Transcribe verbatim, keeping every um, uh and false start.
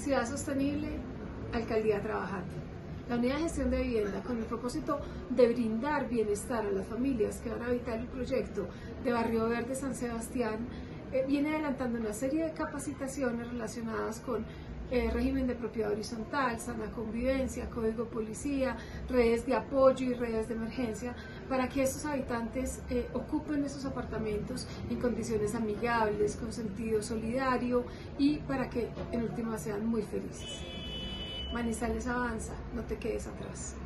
Ciudad Sostenible, Alcaldía Trabajando. La unidad de gestión de vivienda, con el propósito de brindar bienestar a las familias que van a habitar el proyecto de Barrio Verde San Sebastián, eh, viene adelantando una serie de capacitaciones relacionadas con eh, régimen de propiedad horizontal, sana convivencia, código policía, redes de apoyo y redes de emergencia, para que estos habitantes eh, ocupen esos apartamentos en condiciones amigables, con sentido solidario y para que en última sean muy felices. Manizales avanza, no te quedes atrás.